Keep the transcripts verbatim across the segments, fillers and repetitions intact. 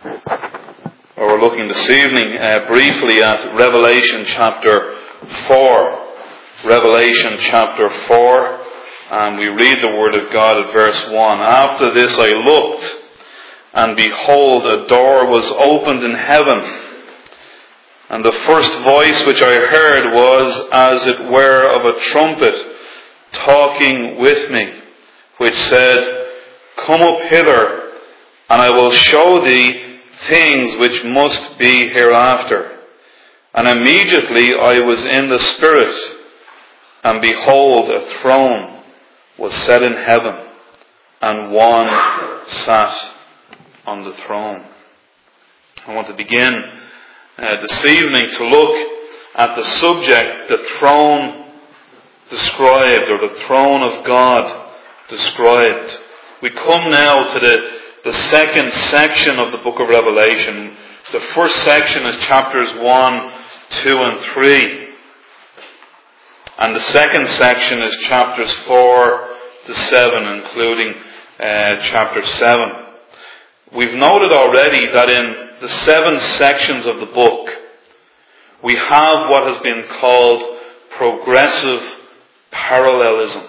Well, we're looking this evening uh, briefly at Revelation chapter four. Revelation chapter four, and we read the Word of God at verse one. After this I looked, and behold, a door was opened in heaven. And the first voice which I heard was as it were of a trumpet talking with me, which said, Come up hither, and I will show thee things which must be hereafter. And immediately I was in the Spirit, and behold, a throne was set in heaven, and one sat on the throne. I want to begin uh, this evening to look at the subject, the throne described, or the throne of God described. We come now to the, the second section of the book of Revelation. The first section is chapters one, two and three. And the second section is chapters four to seven, including uh, chapter seven. We've noted already that in the seven sections of the book, we have what has been called progressive parallelism.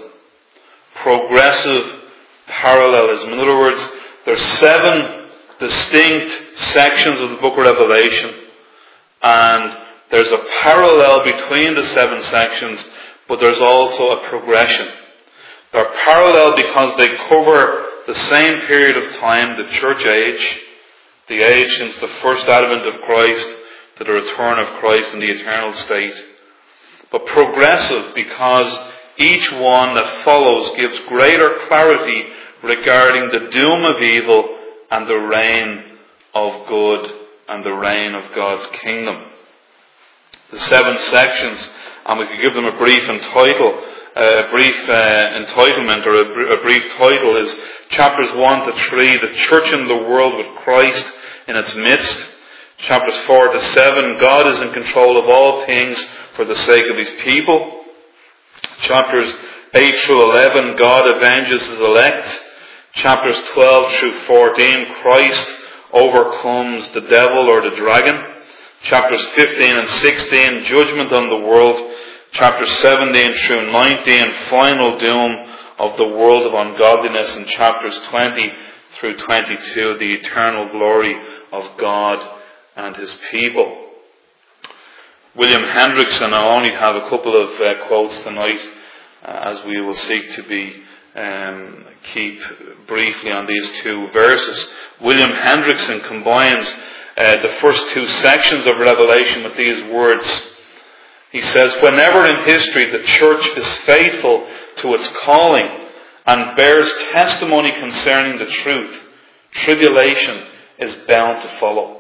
Progressive parallelism. In other words, there's seven distinct sections of the book of Revelation, and there's a parallel between the seven sections, but there's also a progression. They're parallel because they cover the same period of time, the church age, the age since the first advent of Christ to the return of Christ in the eternal state. But progressive because each one that follows gives greater clarity regarding the doom of evil and the reign of good and the reign of God's kingdom. The seven sections, and we could give them a brief entitle, a brief uh, entitlement or a, br- a brief title, is chapters one to three, the church in the world with Christ in its midst. Chapters four to seven, God is in control of all things for the sake of His people. Chapters eight through eleven, God avenges His elect. Chapters twelve through fourteen, Christ overcomes the devil or the dragon. Chapters fifteen and sixteen, judgment on the world. Chapters seventeen through nineteen, final doom of the world of ungodliness. And chapters twenty through twenty-two, the eternal glory of God and His people. William Hendrickson, I only have a couple of uh, quotes tonight, uh, as we will seek to be um, keep briefly on these two verses. William Hendrickson combines uh, the first two sections of Revelation with these words. He says, whenever in history the church is faithful to its calling and bears testimony concerning the truth, tribulation is bound to follow.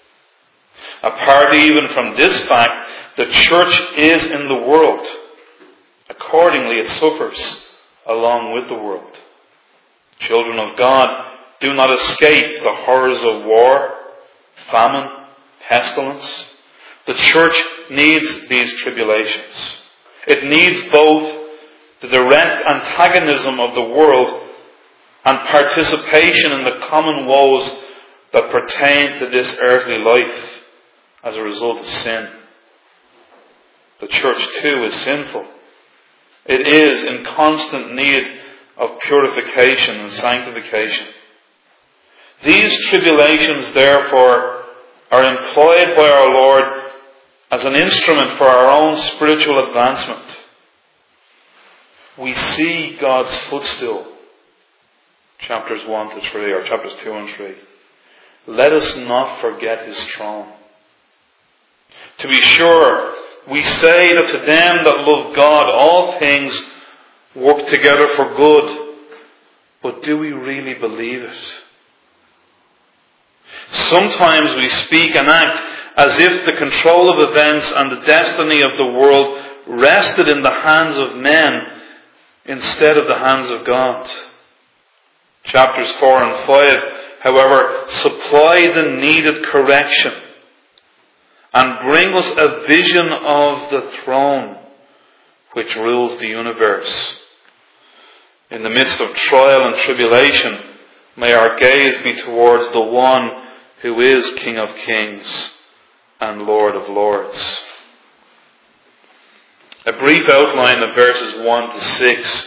Apart even from this fact, the church is in the world. Accordingly, it suffers along with the world. Children of God do not escape the horrors of war, famine, pestilence. The church needs these tribulations. It needs both the direct antagonism of the world and participation in the common woes that pertain to this earthly life as a result of sin. The church too is sinful. It is in constant need of purification and sanctification. These tribulations, therefore, are employed by our Lord as an instrument for our own spiritual advancement. We see God's footstool, chapters one to three, or chapters two and three. Let us not forget His throne. To be sure, we say that to them that love God, all things work together for good. But do we really believe it? Sometimes we speak and act as if the control of events and the destiny of the world rested in the hands of men instead of the hands of God. Chapters four and five, however, supply the needed correction and bring us a vision of the throne which rules the universe. In the midst of trial and tribulation, may our gaze be towards the one who is King of Kings and Lord of Lords. A brief outline of verses one to six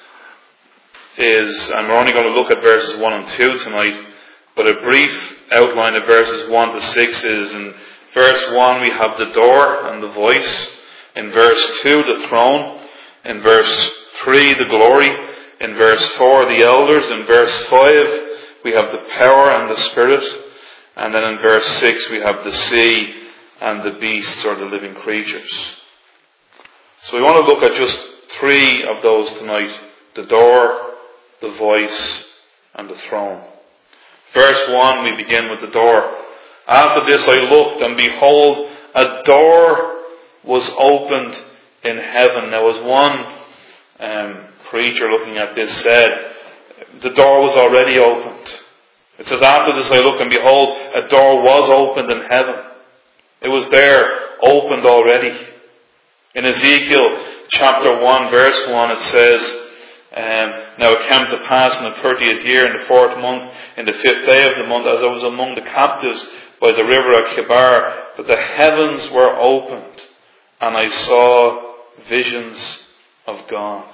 is, and we're only going to look at verses one and two tonight, but a brief outline of verses one to six is, in verse one we have the door and the voice, in verse two the throne, in verse three the glory, in verse four the elders, in verse five we have the power and the Spirit, and then in verse six we have the sea and the beasts or the living creatures. So we want to look at just three of those tonight: the door, the voice, and the throne. Verse one, we begin with the door. After this I looked, and behold, a door was opened in heaven. Now, as one um, preacher looking at this said, the door was already opened. It says, after this I looked, and behold, a door was opened in heaven. It was there, opened already. In Ezekiel chapter one, verse one, it says, Um, now it came to pass in the thirtieth year, in the fourth month, in the fifth day of the month, as I was among the captives by the river of Kibar, that the heavens were opened, and I saw visions of God.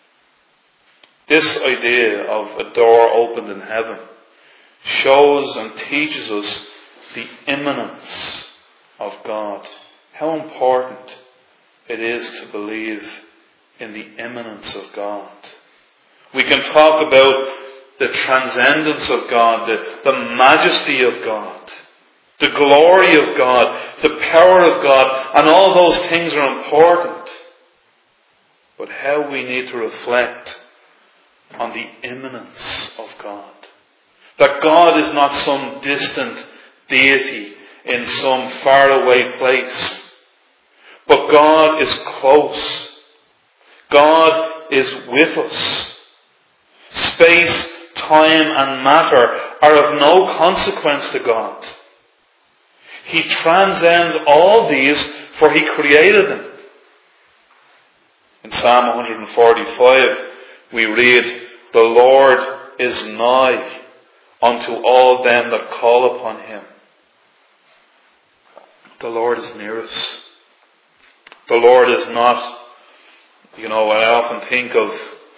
This idea of a door opened in heaven shows and teaches us the immanence of God. How important it is to believe in the immanence of God. We can talk about the transcendence of God, the, the majesty of God, the glory of God, the power of God, and all those things are important. But how we need to reflect on the immanence of God. That God is not some distant deity in some faraway place, but God is close. God is with us. Space, time, and matter are of no consequence to God. He transcends all these, for He created them. In Psalm one forty-five, we read, "The Lord is nigh unto all them that call upon Him." The Lord is near us. The Lord is not, you know, I often think of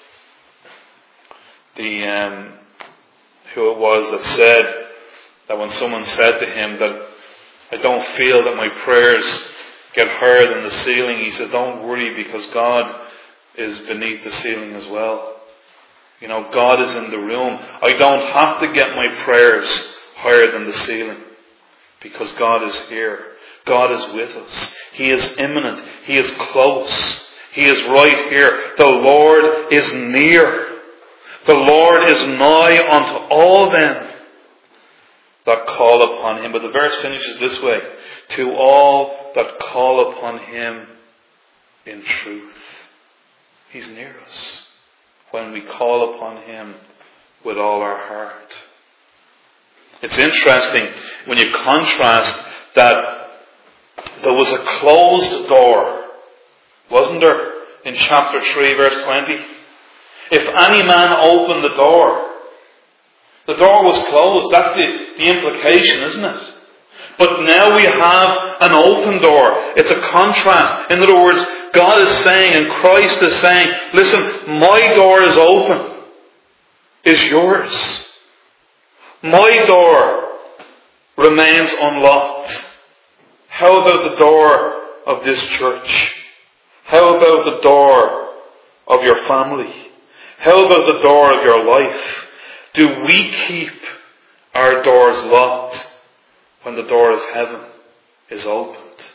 the um, who it was that said that when someone said to him that, "I don't feel that my prayers get higher than the ceiling," he said, "Don't worry, because God is beneath the ceiling as well. You know, God is in the room. I don't have to get my prayers higher than the ceiling, because God is here. God is with us. He is immanent. He is close. He is right here. The Lord is near. The Lord is nigh unto all them that call upon Him." But the verse finishes this way: "To all that call upon Him in truth." He's near us when we call upon Him with all our heart. It's interesting when you contrast that there was a closed door, wasn't there, in chapter three, verse twenty? If any man opened the door, the door was closed. That's the, the implication, isn't it? But now we have an open door. It's a contrast. In other words, God is saying, and Christ is saying, listen, my door is open. Is yours. My door remains unlocked. How about the door of this church? How about the door of your family? How about the door of your life? Do we keep our doors locked when the door of heaven is opened?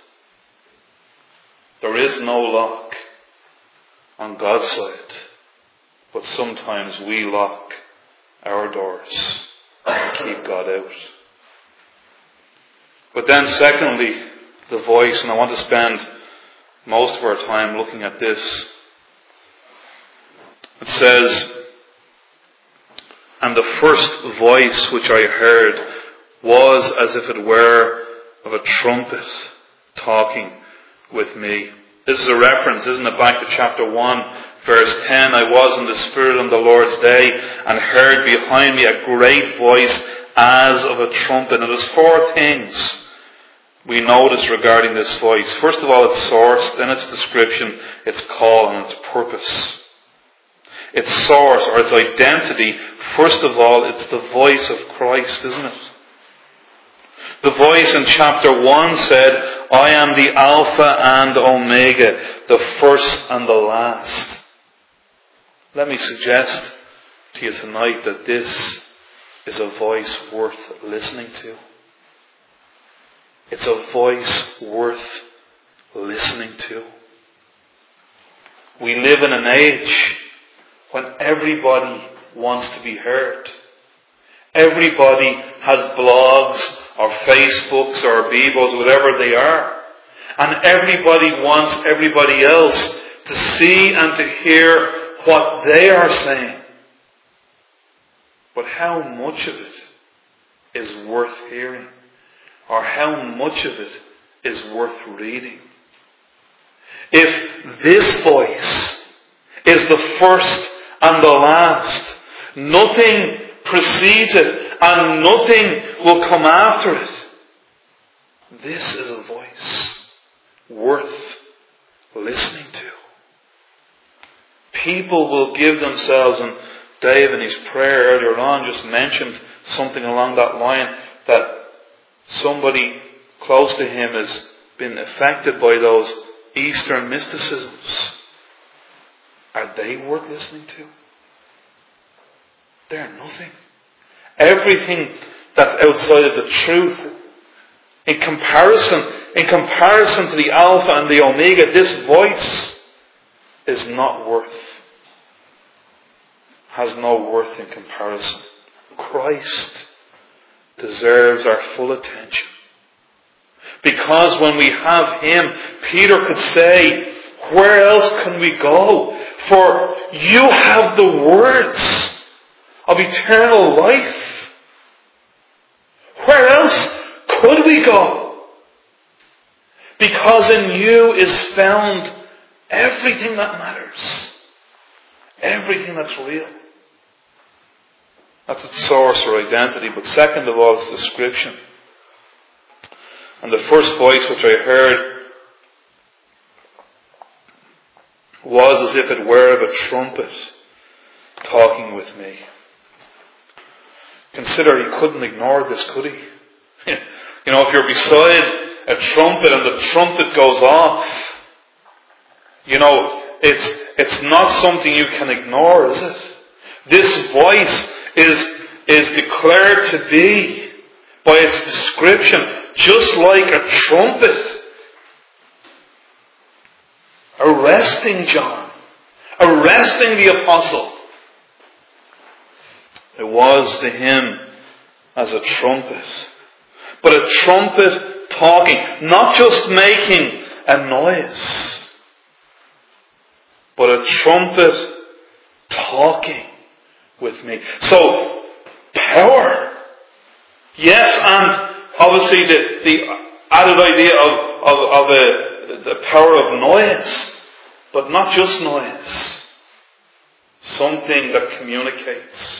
There is no lock on God's side, but sometimes we lock our doors and keep God out. But then secondly, the voice, and I want to spend most of our time looking at this. It says, "And the first voice which I heard was as if it were of a trumpet talking with me." This is a reference, isn't it, back to chapter one, verse ten. "I was in the Spirit on the Lord's day, and heard behind me a great voice as of a trumpet. And there's four things we notice regarding this voice. First of all, its source, then its description, its call, and its purpose. Its source, or its identity, first of all, it's the voice of Christ, isn't it? The voice in chapter one said, I am the Alpha and Omega, the first and the last. Let me suggest to you tonight that this is a voice worth listening to. It's a voice worth listening to. We live in an age when everybody wants to be heard. Everybody has blogs or Facebooks or Bebos, whatever they are. And everybody wants everybody else to see and to hear what they are saying. But how much of it is worth hearing? Or how much of it is worth reading? If this voice is the first and the last, nothing precedes it and nothing will come after it. This is a voice worth listening to. People will give themselves, and Dave in his prayer earlier on just mentioned something along that line, that somebody close to him has been affected by those Eastern mysticisms. Are they worth listening to? They're nothing. Everything that's outside of the truth, in comparison, in comparison to the Alpha and the Omega, this voice is not worth, has no worth in comparison. Christ deserves our full attention. Because when we have Him, Peter could say, where else can we go? For you have the words of eternal life. Where else could we go? Because in you is found everything that matters. Everything that's real. That's its source or identity. But second of all, its description. And the first voice which I heard was as if it were of a trumpet talking with me. Consider, he couldn't ignore this, could he? You know, if you're beside a trumpet and the trumpet goes off, you know, it's it's not something you can ignore, is it? This voice is is declared to be, by its description, just like a trumpet, arresting John, arresting the apostle. It was to him as a trumpet, but a trumpet talking, not just making a noise, but a trumpet talking with me. So, power. Yes, and obviously the, the added idea of, of, of a, the power of noise, but not just noise. Something that communicates.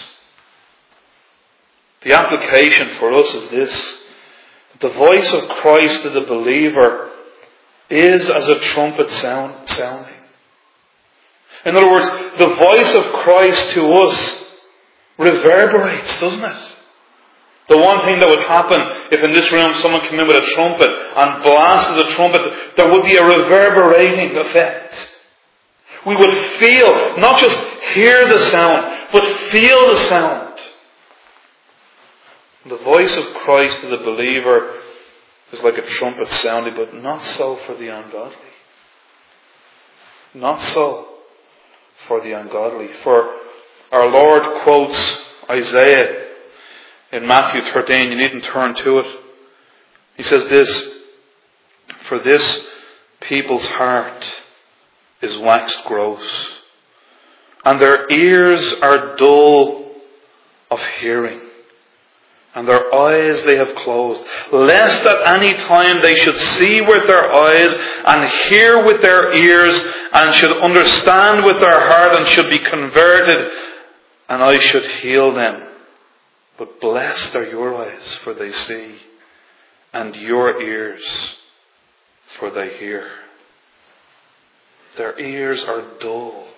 The application for us is this. The voice of Christ to the believer is as a trumpet sound, sounding. In other words, the voice of Christ to us reverberates, doesn't it? The one thing that would happen if in this room someone came in with a trumpet and blasted the trumpet, there would be a reverberating effect. We would feel, not just hear the sound, but feel the sound. The voice of Christ to the believer is like a trumpet sounding, but not so for the ungodly. Not so for the ungodly. For our Lord quotes Isaiah in Matthew thirteen. You needn't turn to it. He says this, for this people's heart is waxed gross, and their ears are dull of hearing, and their eyes they have closed, lest at any time they should see with their eyes, and hear with their ears, and should understand with their heart, and should be converted, and I should heal them. But blessed are your eyes, for they see, and your ears, for they hear. Their ears are dull,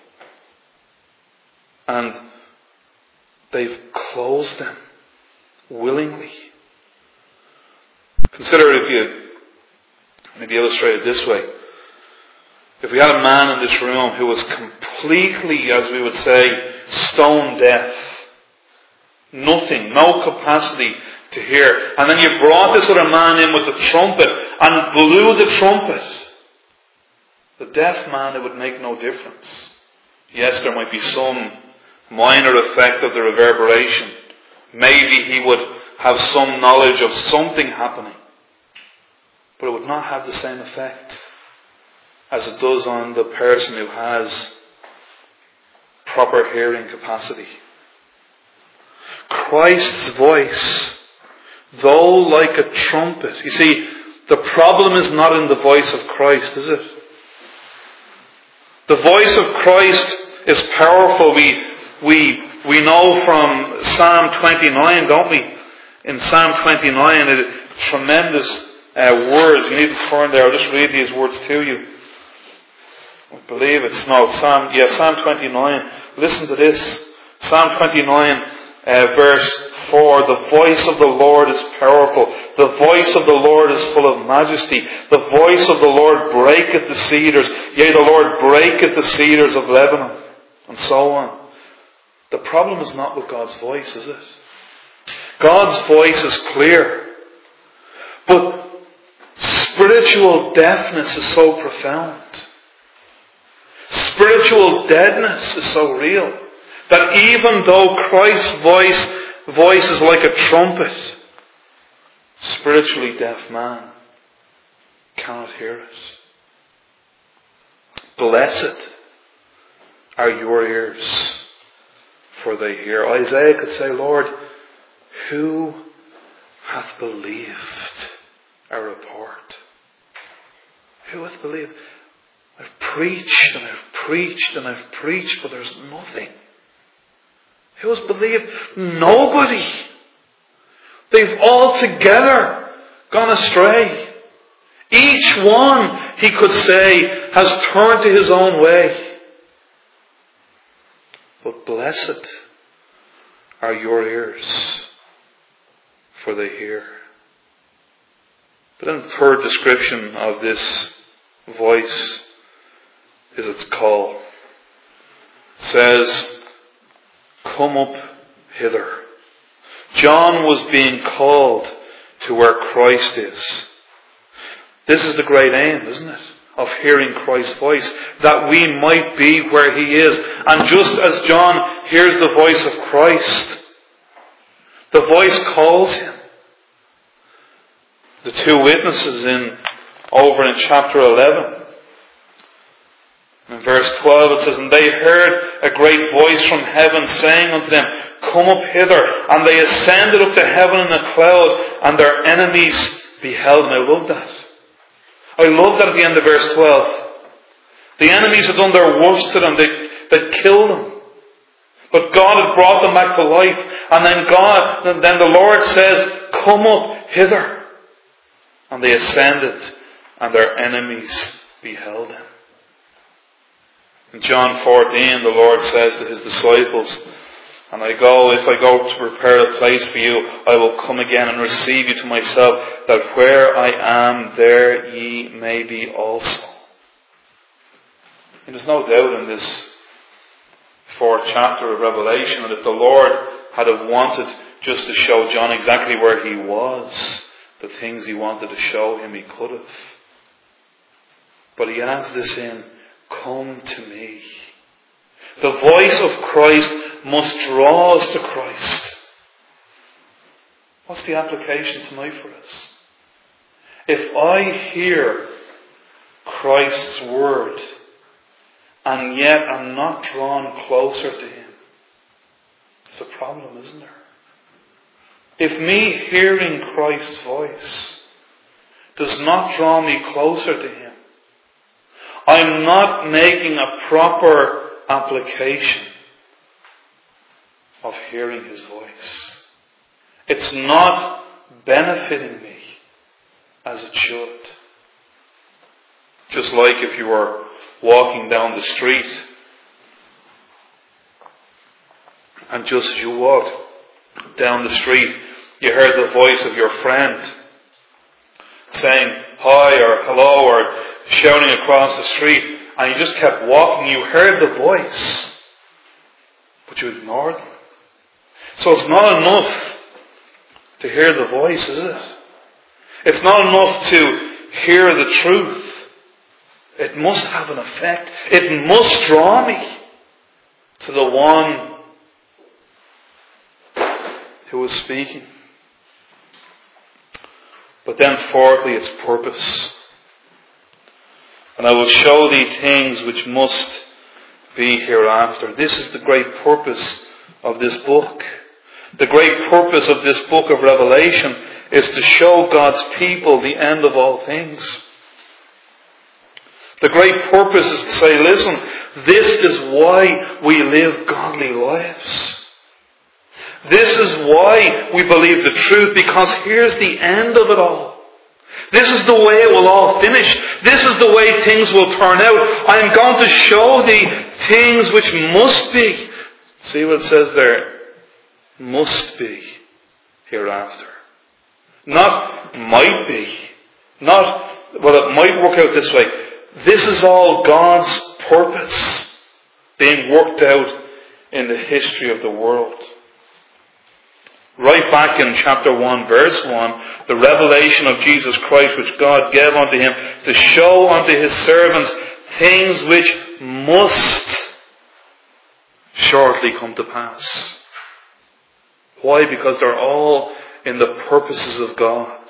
and they've closed them willingly. Consider if you maybe illustrate it this way. If we had a man in this room who was completely, as we would say, stone deaf, nothing, no capacity to hear, and then you brought this other man in with the trumpet and blew the trumpet, the deaf man, it would make no difference. Yes, there might be some minor effect of the reverberation. Maybe he would have some knowledge of something happening. But it would not have the same effect as it does on the person who has proper hearing capacity. Christ's voice, though like a trumpet. You see, the problem is not in the voice of Christ, is it? The voice of Christ is powerful. We, we, we know from Psalm twenty-nine, don't we? In Psalm twenty-nine, it is tremendous uh, words. You need to turn there. I'll just read these words to you. I believe it's no Psalm. Yeah, Psalm twenty-nine. Listen to this. Psalm twenty-nine, uh, verse four. The voice of the Lord is powerful. The voice of the Lord is full of majesty. The voice of the Lord breaketh the cedars. Yea, the Lord breaketh the cedars of Lebanon. And so on. The problem is not with God's voice, is it? God's voice is clear. But spiritual deafness is so profound. Spiritual deadness is so real that even though Christ's voice, voice is like a trumpet, spiritually deaf man cannot hear it. Blessed are your ears, for they hear. Isaiah could say, Lord, who hath believed our report? Who hath believed? I've preached and I've preached and I've preached, but there's nothing. Who has believed? Nobody. They've all together gone astray. Each one, he could say, has turned to his own way. But blessed are your ears, for they hear. But then the third description of this voice is its call. It says, come up hither. John was being called to where Christ is. This is the great aim, isn't it? Of hearing Christ's voice. That we might be where He is. And just as John hears the voice of Christ, the voice calls him. The two witnesses in over in chapter eleven. In verse twelve it says, and they heard a great voice from heaven saying unto them, come up hither. And they ascended up to heaven in a cloud, and their enemies beheld. And I love that. I love that at the end of verse twelve. The enemies had done their worst to them. They, they'd killed them. But God had brought them back to life. And then God, then the Lord says, come up hither. And they ascended, and their enemies beheld him. In John fourteen, the Lord says to His disciples, and I go, if I go to prepare a place for you, I will come again and receive you to myself, that where I am, there ye may be also. And there's no doubt in this fourth chapter of Revelation that if the Lord had have wanted just to show John exactly where he was, the things he wanted to show him, he could have. But he adds this in, come to me. The voice of Christ must draw us to Christ. What's the application tonight for us? If I hear Christ's word and yet I'm not drawn closer to Him, it's a problem, isn't there? If me hearing Christ's voice does not draw me closer to Him, I'm not making a proper application of hearing His voice. It's not benefiting me as it should. Just like if you were walking down the street, and just as you walked down the street, you heard the voice of your friend saying hi or hello or shouting across the street, and you just kept walking. You heard the voice, but you ignored them. So it's not enough to hear the voice, is it? It's not enough to hear the truth. It must have an effect. It must draw me to the one who is speaking. But then fourthly, its purpose. And I will show thee things which must be hereafter. This is the great purpose of this book. The great purpose of this book of Revelation is to show God's people the end of all things. The great purpose is to say, listen, this is why we live godly lives. This is why we believe the truth, because here's the end of it all. This is the way it will all finish. This is the way things will turn out. I am going to show thee things which must be. See what it says there? Must be hereafter. Not might be. Not, well, it might work out this way. This is all God's purpose being worked out in the history of the world. Right back in chapter one, verse one, the revelation of Jesus Christ which God gave unto him to show unto his servants things which must shortly come to pass. Why? Because they're all in the purposes of God.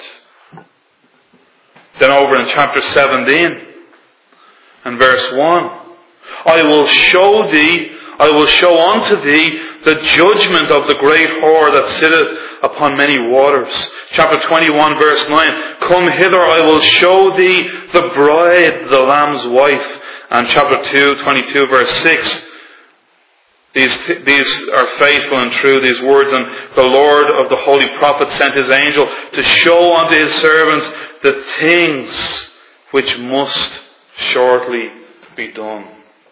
Then over in chapter seventeen and verse one, I will show thee, I will show unto thee the judgment of the great whore that sitteth upon many waters. Chapter twenty-one verse nine, come hither, I will show thee the bride, the Lamb's wife. And chapter two, twenty-two verse six, These, these are faithful and true, these words, and the Lord of the holy prophet sent his angel to show unto his servants the things which must shortly be done.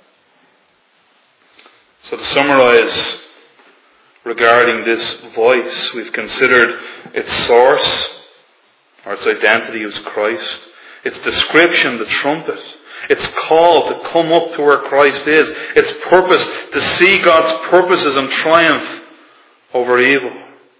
So to summarize regarding this voice, we've considered its source, or its identity as Christ, its description, the trumpet, its call to come up to where Christ is. Its purpose to see God's purposes and triumph over evil.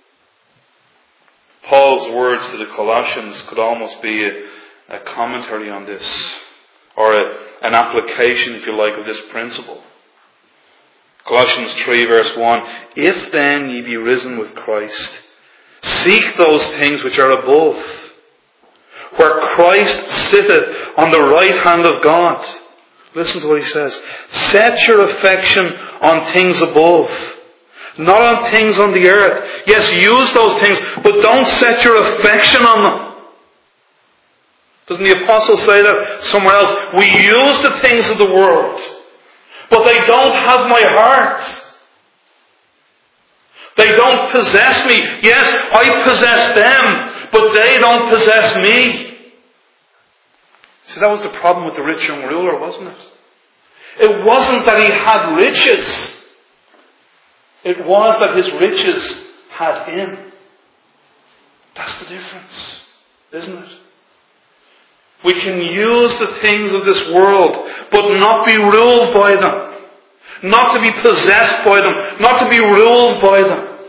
Paul's words to the Colossians could almost be a, a commentary on this, or a, an application, if you like, of this principle. Colossians three verse one, if then ye be risen with Christ, seek those things which are above, where Christ sitteth on the right hand of God. Listen to what he says. Set your affection on things above, not on things on the earth. Yes, use those things, but don't set your affection on them. Doesn't the apostle say that somewhere else? We use the things of the world, but they don't have my heart. They don't possess me. Yes, I possess them, but they don't possess me. See, that was the problem with the rich young ruler, wasn't it? It wasn't that he had riches. It was that his riches had him. That's the difference, isn't it? We can use the things of this world, but not be ruled by them. Not to be possessed by them. Not to be ruled by them.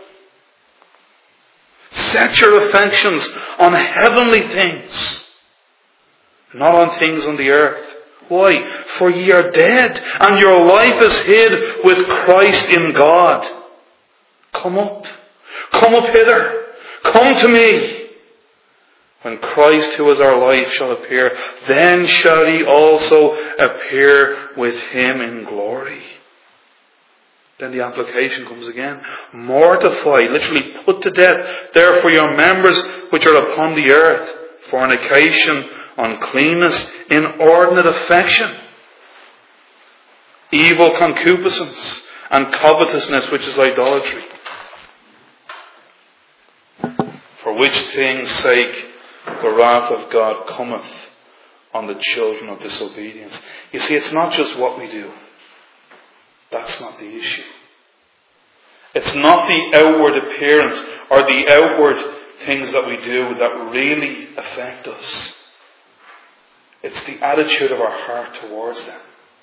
Set your affections on heavenly things, not on things on the earth. Why? For ye are dead, and your life is hid with Christ in God. Come up. Come up hither. Come to me. When Christ, who is our life, shall appear, then shall ye also appear with him in glory. Then the application comes again. Mortify, literally put to death, therefore your members which are upon the earth, fornication, uncleanness, inordinate affection, evil concupiscence, and covetousness, which is idolatry. For which things' sake the wrath of God cometh on the children of disobedience. You see, it's not just what we do. That's not the issue. It's not the outward appearance or the outward things that we do that really affect us. It's the attitude of our heart towards them.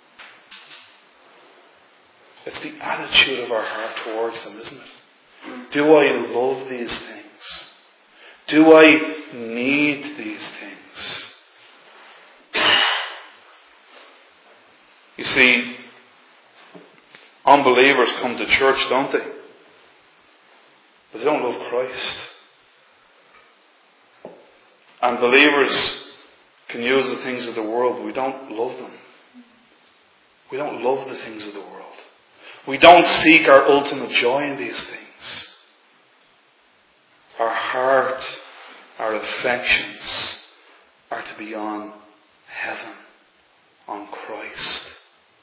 It's the attitude of our heart towards them, isn't it? Do I love these things? Do I need these things? You see, unbelievers come to church, don't they? But they don't love Christ. And believers can use the things of the world, but we don't love them. We don't love the things of the world. We don't seek our ultimate joy in these things. Our heart, our affections are to be on heaven, on Christ.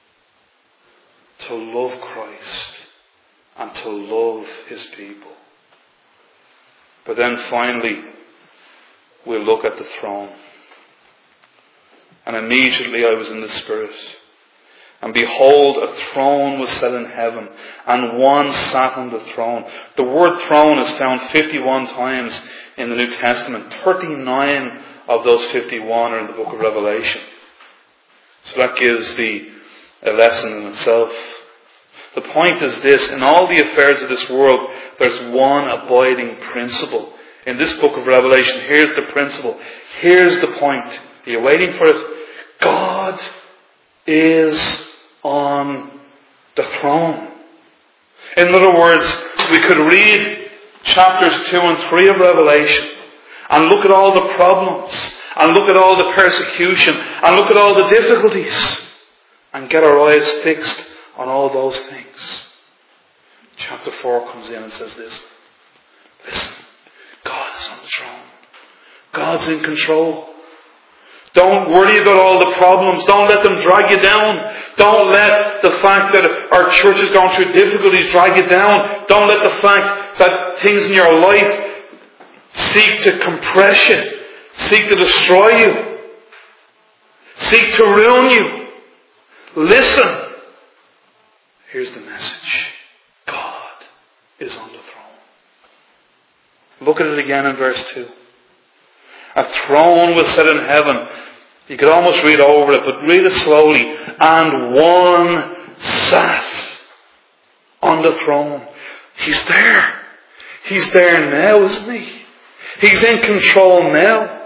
To love Christ and to love His people. But then finally, we'll look at the throne. And immediately I was in the Spirit. And behold, a throne was set in heaven, and one sat on the throne. The word throne is found fifty-one times in the New Testament. thirty-nine of those fifty-one are in the book of Revelation. So that gives the a lesson in itself. The point is this: in all the affairs of this world, there's one abiding principle. In this book of Revelation, here's the principle. Here's the point. Are you waiting for it? God is on the throne. In other words, we could read chapters two and three of Revelation and look at all the problems and look at all the persecution and look at all the difficulties and get our eyes fixed on all those things. Chapter four comes in and says this: listen, God is on the throne. God's in control. Don't worry about all the problems. Don't let them drag you down. Don't let the fact that our church is going through difficulties drag you down. Don't let the fact that things in your life seek to compress you, seek to destroy you, seek to ruin you. Listen. Here's the message. God is on the throne. Look at it again in verse two. A throne was set in heaven. You could almost read over it, but read it slowly. And one sat on the throne. He's there. He's there now, isn't he? He's in control now.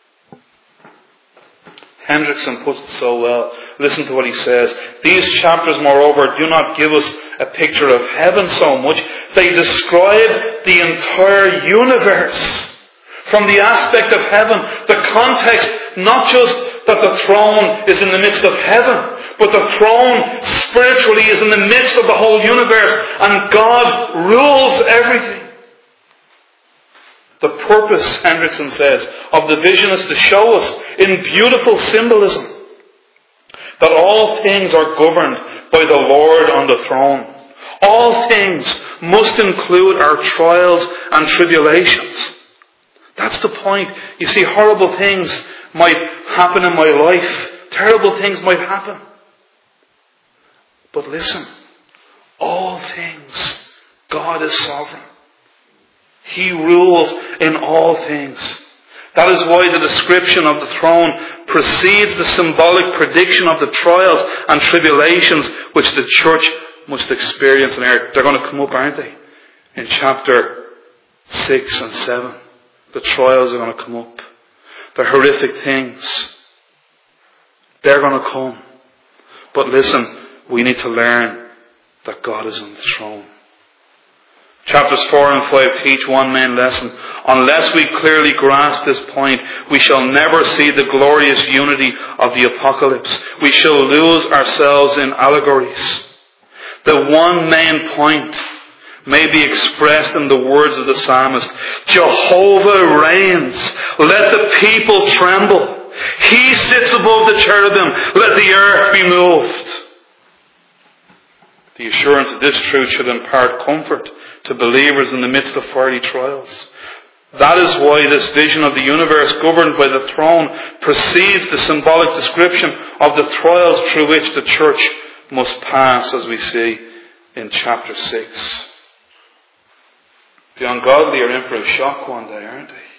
Hendrickson puts it so well. Listen to what he says. These chapters, moreover, do not give us a picture of heaven so much. They describe the entire universe. From the aspect of heaven, the context, not just that the throne is in the midst of heaven, but the throne spiritually is in the midst of the whole universe, and God rules everything. The purpose, Hendrickson says, of the vision is to show us in beautiful symbolism that all things are governed by the Lord on the throne. All things must include our trials and tribulations. That's the point. You see, horrible things might happen in my life. Terrible things might happen. But listen, all things, God is sovereign. He rules in all things. That is why the description of the throne precedes the symbolic prediction of the trials and tribulations which the church must experience on earth. They're going to come up, aren't they? In chapter six and seven. The trials are going to come up. The horrific things. They're going to come. But listen, we need to learn that God is on the throne. Chapters four and five teach one main lesson. Unless we clearly grasp this point, we shall never see the glorious unity of the apocalypse. We shall lose ourselves in allegories. The one main point may be expressed in the words of the psalmist. Jehovah reigns. Let the people tremble. He sits above the cherubim. Let the earth be moved. The assurance of this truth should impart comfort to believers in the midst of fiery trials. That is why this vision of the universe governed by the throne precedes the symbolic description of the trials through which the church must pass, as we see in chapter six. The ungodly are in for a shock one day, aren't they?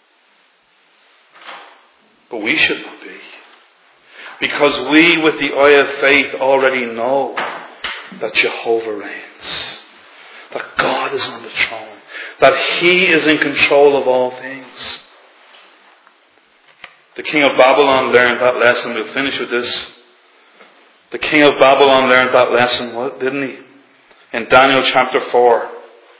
But we should not be. Because we, with the eye of faith, already know that Jehovah reigns. That God is on the throne. That He is in control of all things. The king of Babylon learned that lesson. We'll finish with this. The king of Babylon learned that lesson, what, didn't he? In Daniel chapter four.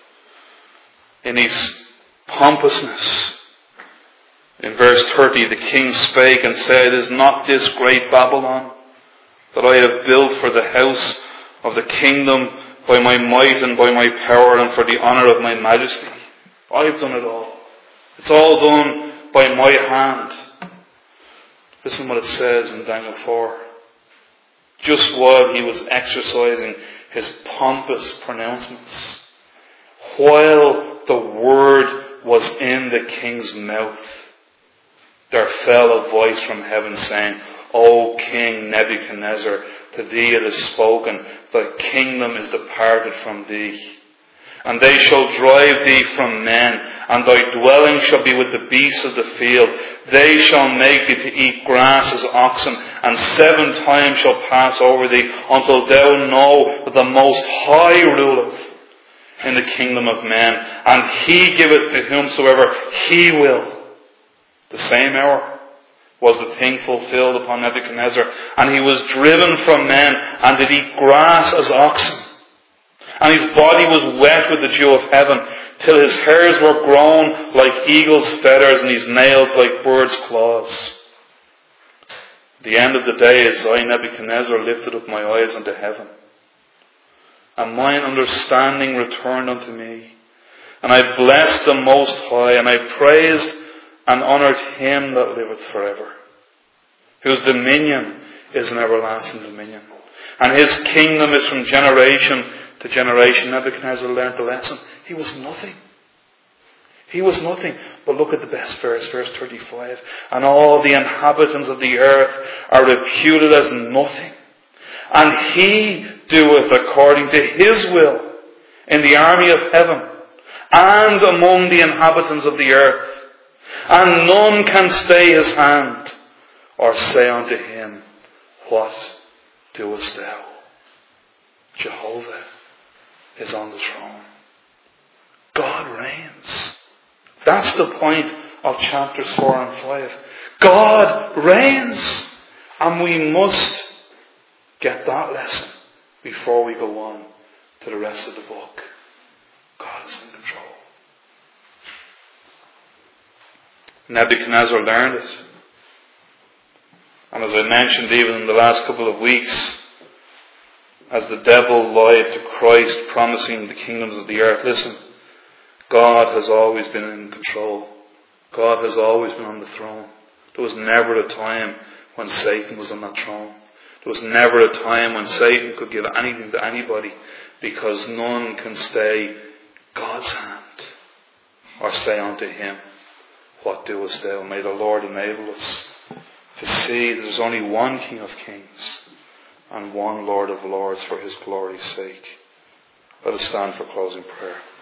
In his pompousness. In verse thirty, the king spake and said, Is not this great Babylon that I have built for the house of the kingdom by my might and by my power and for the honour of my majesty? I've done it all. It's all done by my hand. Listen what it says in Daniel four. Just while he was exercising his pompous pronouncements, while the word was in the king's mouth, there fell a voice from heaven saying, O King Nebuchadnezzar, to thee it is spoken, thy kingdom is departed from thee. And they shall drive thee from men, and thy dwelling shall be with the beasts of the field. They shall make thee to eat grass as oxen, and seven times shall pass over thee, until thou know that the Most High ruleth in the kingdom of men, and He giveth to whomsoever He will. The same hour was the thing fulfilled upon Nebuchadnezzar, and he was driven from men, and did eat grass as oxen. And his body was wet with the dew of heaven, till his hairs were grown like eagle's feathers, and his nails like birds' claws. At the end of the days, I, Nebuchadnezzar, lifted up my eyes unto heaven, and mine understanding returned unto me. And I blessed the Most High, and I praised and honoured Him that liveth forever, whose dominion is an everlasting dominion, and His kingdom is from generation to generation. Nebuchadnezzar learned the lesson. He was nothing. He was nothing. But look at the best verse, verse thirty-five. And all the inhabitants of the earth are reputed as nothing. And He doeth according to His will in the army of heaven and among the inhabitants of the earth. And none can stay His hand or say unto Him, What doest thou? Jehovah is on the throne. God reigns. That's the point of chapters four and five. God reigns. And we must get that lesson before we go on to the rest of the book. God is in control. Nebuchadnezzar learned it. And as I mentioned even in the last couple of weeks, as the devil lied to Christ promising the kingdoms of the earth, listen, God has always been in control. God has always been on the throne. There was never a time when Satan was on that throne. There was never a time when Satan could give anything to anybody, because none can stay God's hand or say unto Him, What doest thou? May the Lord enable us to see that there's only one King of Kings and one Lord of Lords for His glory's sake. Let us stand for closing prayer.